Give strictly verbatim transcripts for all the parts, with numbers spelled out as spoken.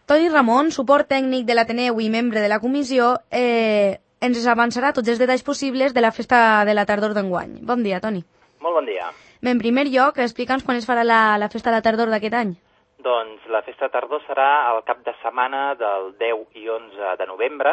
Toni Ramon, suport tècnic de l'Ateneu i membre de la comissió, eh, ens avançarà tots els detalls possibles de la festa de la tardor d'enguany. Bon dia, Toni. Molt bon dia. Bé, en primer lloc, explica'ns quan es farà la, la festa de la tardor d'aquest any. Doncs la festa de tardor serà el cap de setmana del deu i onze de novembre,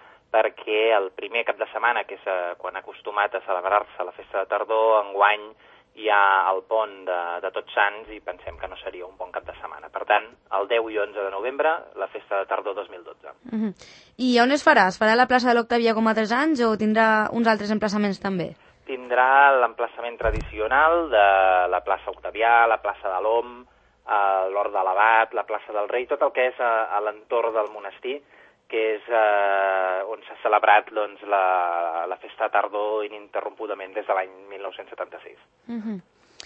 perquè el primer cap de setmana, que és eh, quan ha acostumat a celebrar-se la festa de tardor, enguany hi ha el pont de, de Tots Sants i pensem que no seria un bon cap de setmana. Per tant, el deu i onze de novembre, la festa de tardor dos mil dotze. Uh-huh. I on es farà? Es farà a la plaça de l'Octavia com altres anys o tindrà uns altres emplaçaments també? Tindrà l'emplaçament tradicional de la plaça Octavià, la plaça de l'Om, l'Hort de l'Abat, la plaça del Rei, tot el que és a, a l'entorn del monestir, que és eh, on s'ha celebrat doncs, la, la festa de tardor ininterrompudament des de l'any mil nou-cents setanta-sis. Uh-huh.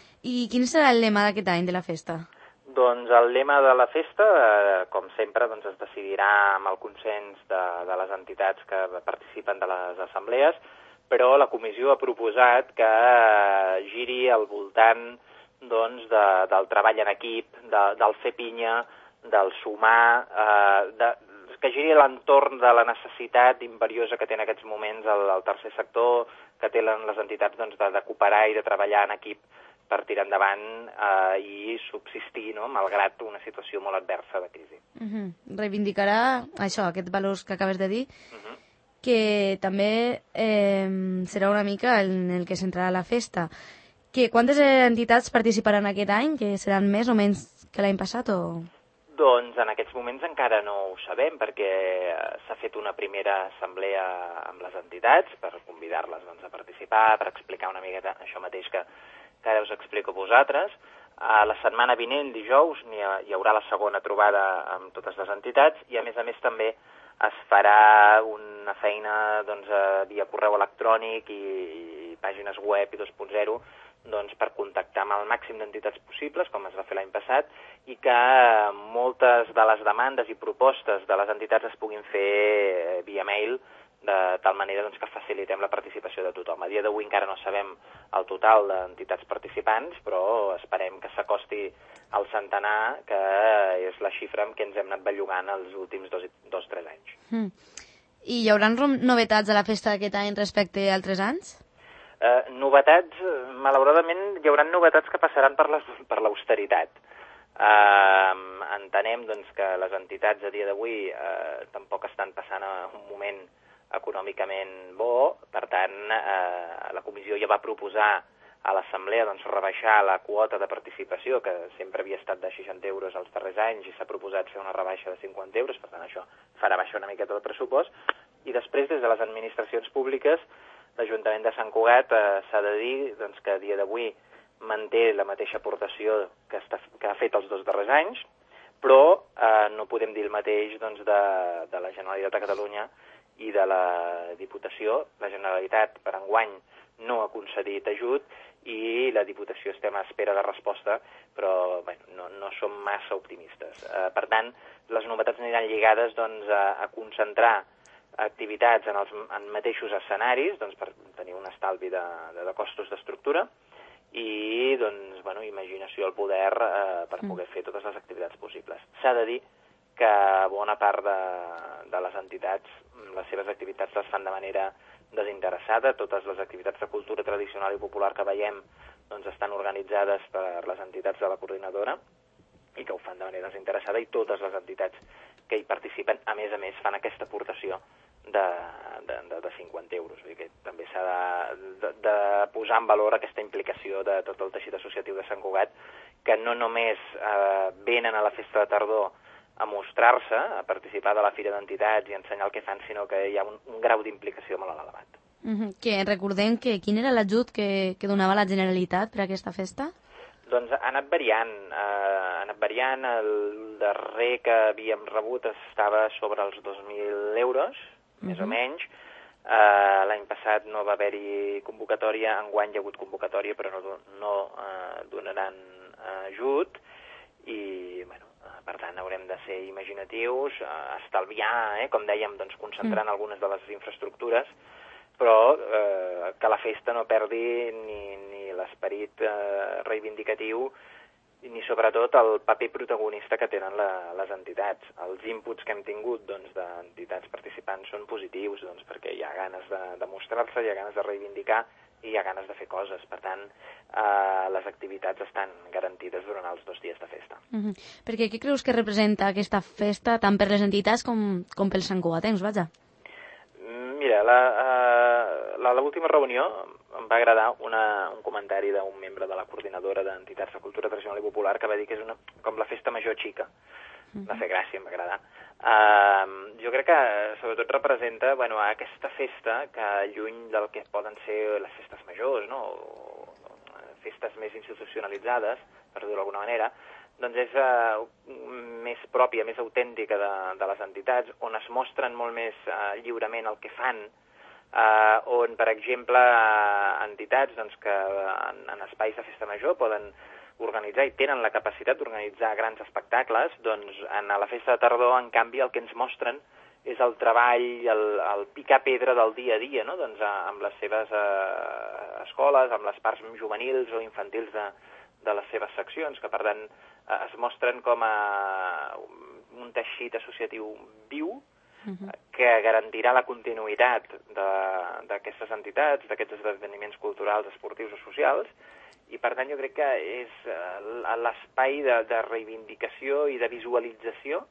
I quin serà el lema d'aquest any de la festa? Doncs el lema de la festa, eh, com sempre, doncs, es decidirà amb el consens de, de les entitats que participen de les assemblees, però la comissió ha proposat que eh, giri al voltant doncs, de, del treball en equip, de, del fer pinya, del sumar, eh, de, que giri a l'entorn de la necessitat imperiosa que té en aquests moments el, el tercer sector, que tenen les entitats doncs, de, de cooperar i de treballar en equip per tirar endavant eh, i subsistir, no?, malgrat una situació molt adversa de crisi. Uh-huh. Reivindicarà això, aquests valors que acabes de dir, uh-huh. que també eh, serà una mica en el que centrarà la festa. Que quantes entitats participaran aquest any? Que seran més o menys que l'any passat? O... Doncs en aquests moments encara no ho sabem, perquè s'ha fet una primera assemblea amb les entitats per convidar-les doncs, a participar, per explicar una miqueta això mateix que, que ara us explico a vosaltres. A la setmana vinent, dijous, hi, ha, hi haurà la segona trobada amb totes les entitats i a més a més també es farà una feina doncs, via correu electrònic i, i pàgines web i dos punt zero doncs, per contactar amb el màxim d'entitats possibles, com es va fer l'any passat, i que moltes de les demandes i propostes de les entitats es puguin fer via mail, de tal manera doncs, que facilitem la participació de tothom. A dia d'avui encara no sabem el total d'entitats participants, però esperem que s'acosti al centenar, que és la xifra amb què ens hem anat bellugant els últims dos o tres anys. Mm. I hi haurà novetats a la festa d'aquest any respecte a altres anys? Eh, novetats, malauradament, hi haurà novetats que passaran per l'austeritat. Eh, entenem doncs, que les entitats a dia d'avui eh, tampoc estan passant un moment econòmicament bo, per tant, eh, la comissió ja va proposar a l'assemblea doncs, rebaixar la quota de participació, que sempre havia estat de seixanta euros els darrers anys, i s'ha proposat fer una rebaixa de cinquanta euros, per tant això farà baixar una miqueta el pressupost, i després des de les administracions públiques l'Ajuntament de Sant Cugat eh, s'ha de dir doncs, que a dia d'avui manté la mateixa aportació que, està, que ha fet els dos darrers anys, però eh, no podem dir el mateix doncs, de, de la Generalitat de Catalunya i de la Diputació. La Generalitat per enguany no ha concedit ajut i la Diputació estem a espera de resposta, però bueno, no, no som massa optimistes. Eh, per tant, les novetats aniran lligades doncs, a, a concentrar activitats en els en mateixos escenaris doncs, per tenir un estalvi de, de, de costos d'estructura i doncs, bueno, imaginació al poder eh, per poder fer totes les activitats possibles. S'ha de dir que bona part de, de les entitats, les seves activitats les fan de manera desinteressada. Totes les activitats de cultura tradicional i popular que veiem doncs, estan organitzades per les entitats de la coordinadora i que ho fan de manera desinteressada, i totes les entitats que hi participen, a més a més, fan aquesta aportació de, de, de, de cinquanta euros. Vull dir que també s'ha de, de, de posar en valor aquesta implicació de tot el teixit associatiu de Sant Cugat, que no només eh, venen a la festa de tardor a mostrar-se, a participar de la Fira d'Entitats i ensenyar el que fan, sinó que hi ha un, un grau d'implicació molt elevat. Mm-hmm. Que recordem que quin era l'ajut que, que donava la Generalitat per a aquesta festa? Doncs ha anat variant, eh, ha anat variant, el darrer que havíem rebut estava sobre els dos mil euros, uh-huh. més o menys. Eh, L'any passat no va haver-hi convocatòria, enguany hi ha hagut convocatòria, però no, no eh, donaran ajut, i bueno, per tant haurem de ser imaginatius, eh, estalviar, eh, com dèiem, doncs, concentrant uh-huh. algunes de les infraestructures, però eh, que la festa no perdi ni, ni l'esperit eh, reivindicatiu ni sobretot el paper protagonista que tenen la, les entitats. Els inputs que hem tingut doncs, d'entitats participants són positius, doncs, perquè hi ha ganes de, de mostrar-se, hi ha ganes de reivindicar i hi ha ganes de fer coses. Per tant, eh, les activitats estan garantides durant els dos dies de festa. Uh-huh. Perquè què creus que representa aquesta festa tant per les entitats com, com pels santcugatencs, vaja? Mira, la, uh, la, l'última reunió em va agradar una, un comentari d'un membre de la coordinadora d'entitats de cultura tradicional i popular que va dir que és una, com la festa major xica. Uh-huh. Va fer gràcia, em va agradar. Uh, jo crec que sobretot representa bueno, aquesta festa que lluny del que poden ser les festes majors, no? O, o festes més institucionalitzades, per dir-ho d'alguna manera, doncs és uh, més pròpia, més autèntica de, de les entitats, on es mostren molt més uh, lliurement el que fan, uh, on, per exemple, uh, entitats doncs, que en, en espais de festa major poden organitzar i tenen la capacitat d'organitzar grans espectacles, doncs en la festa de tardor, en canvi, el que ens mostren és el treball, el, el picar pedra del dia a dia, no? Doncs, uh, amb les seves uh, escoles, amb les parts juvenils o infantils de, de les seves seccions, que per tant es mostren com a un teixit associatiu viu uh-huh. que garantirà la continuïtat d'aquestes entitats, d'aquests esdeveniments culturals, esportius o socials, i per tant jo crec que és l'espai de, de reivindicació i de visualització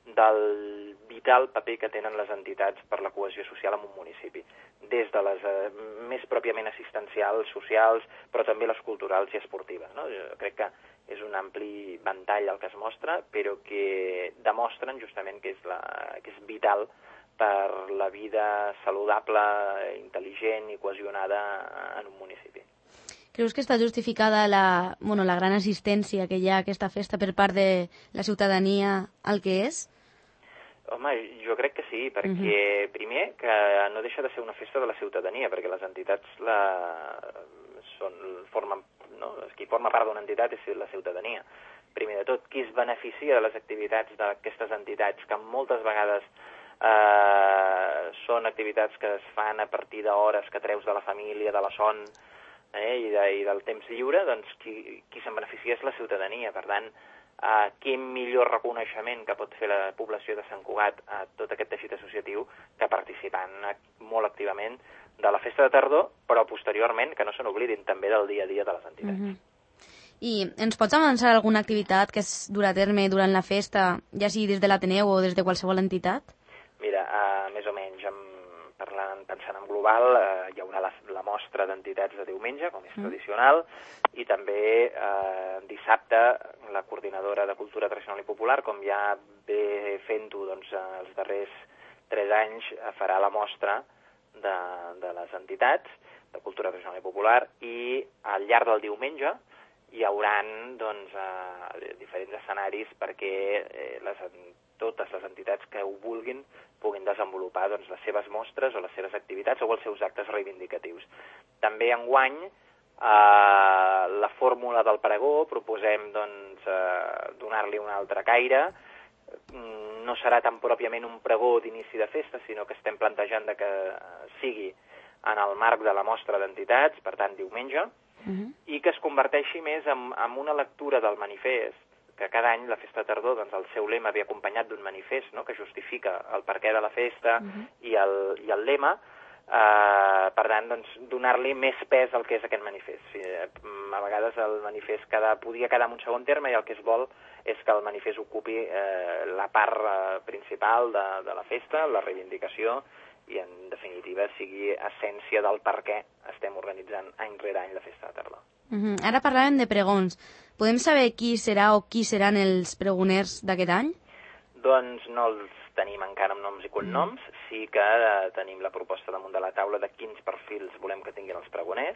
del vital paper que tenen les entitats per la cohesió social en un municipi, des de les eh, més pròpiament assistencials, socials, però també les culturals i esportives. No? Jo crec que és un ampli ventall el que es mostra, però que demostren justament que és, la, que és vital per la vida saludable, intel·ligent i cohesionada en un municipi. Creus que està justificada la, bueno, la gran assistència que hi ha a aquesta festa per part de la ciutadania al que és? Home, jo crec que sí, perquè uh-huh. primer que no deixa de ser una festa de la ciutadania, perquè les entitats la... són, formen, no? Qui forma part d'una entitat és la ciutadania. Primer de tot, qui es beneficia de les activitats d'aquestes entitats, que moltes vegades eh, són activitats que es fan a partir d'hores que treus de la família, de la son, eh, i, de, i del temps lliure, doncs qui, qui se'n beneficia és la ciutadania. Per tant, Uh, quin millor reconeixement que pot fer la població de Sant Cugat a tot aquest teixit associatiu que participant molt activament de la festa de tardor, però posteriorment que no se n'oblidin també del dia a dia de les entitats. Uh-huh. I ens pots avançar alguna activitat que es durà a terme durant la festa, ja sigui des de l'Ateneu o des de qualsevol entitat? Mira, uh, més o menys, amb, parlant, pensant en global, uh, hi haurà la, la mostra d'entitats de diumenge, com és uh-huh. tradicional, i també eh, dissabte la coordinadora de cultura tradicional i popular, com ja ve fent-ho doncs, els darrers tres anys, farà la mostra de, de les entitats de cultura tradicional i popular, i al llarg del diumenge hi haurà doncs, eh, diferents escenaris perquè eh, les, totes les entitats que ho vulguin puguin desenvolupar doncs, les seves mostres o les seves activitats o els seus actes reivindicatius. També enguany Uh, la fórmula del pregó, proposem doncs, uh, donar-li un altre caire. Mm, no serà tan pròpiament un pregó d'inici de festa, sinó que estem plantejant de que sigui en el marc de la mostra d'entitats, per tant diumenge, uh-huh. i que es converteixi més en, en una lectura del manifest, que cada any la festa de tardor, doncs, el seu lema ve acompanyat d'un manifest, no?, que justifica el perquè de la festa uh-huh. i, el, i el lema. Uh, per tant, doncs, donar-li més pes al que és aquest manifest. Sí, a vegades el manifest queda, podia quedar en un segon terme i el que es vol és que el manifest ocupi eh, la part eh, principal de, de la festa, la reivindicació, i en definitiva sigui essència del per què estem organitzant any rere any la festa de tardor. Uh-huh. Ara parlàvem de pregons. Podem saber qui serà o qui seran els pregoners d'aquest any? Doncs no els tenim encara amb noms i cognoms, sí que eh, tenim la proposta damunt de la taula de quins perfils volem que tinguin els pregoners,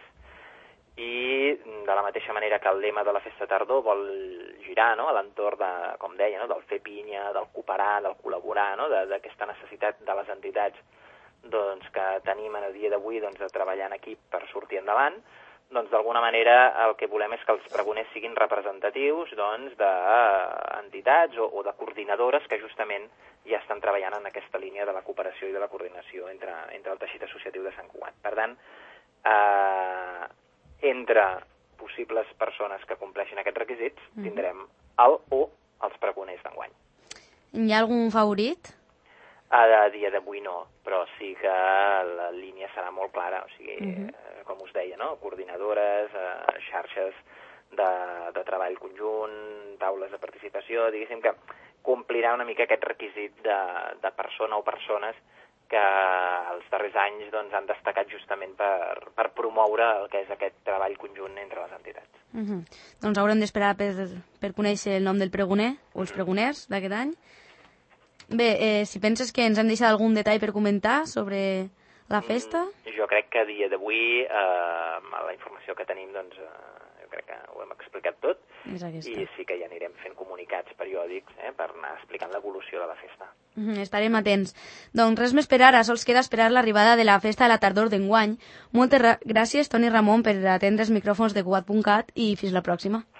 i de la mateixa manera que el lema de la festa tardor vol girar, no?, a l'entorn de, com deia, no?, del fer pinya, del cooperar, del col·laborar, no?, d'aquesta necessitat de les entitats doncs, que tenim en el dia d'avui doncs, de treballar en equip per sortir endavant. Doncs d'alguna manera el que volem és que els pregoners siguin representatius doncs, d'entitats o, o de coordinadores que justament ja estan treballant en aquesta línia de la cooperació i de la coordinació entre, entre el teixit associatiu de Sant Cugat. Per tant, eh, entre possibles persones que compleixin aquests requisits, uh-huh. tindrem el o els pregoners d'enguany. Hi ha algun favorit? A dia d'avui no, però sí que la línia serà molt clara, o sigui, uh-huh. eh, com us deia, no? Coordinadores, eh, xarxes de, de treball conjunt, taules de participació, diguéssim que complirà una mica aquest requisit de, de persona o persones que els darrers anys doncs, han destacat justament per, per promoure el que és aquest treball conjunt entre les entitats. Uh-huh. Doncs haurem d'esperar per, per conèixer el nom del pregoner o els pregoners d'aquest any. Bé, eh, si penses que ens hem deixat algun detall per comentar sobre la festa? Mm, jo crec que a dia d'avui, eh, amb la informació que tenim, doncs, eh, jo crec que ho hem explicat tot. I sí que ja anirem fent comunicats periòdics eh, per anar explicant l'evolució de la festa. Mm, estarem atents. Doncs res més per ara, sols queda esperar l'arribada de la festa de la tardor d'enguany. Moltes gràcies, Toni Ramon, per atendre els micròfons de Cugat punt cat i fins la pròxima.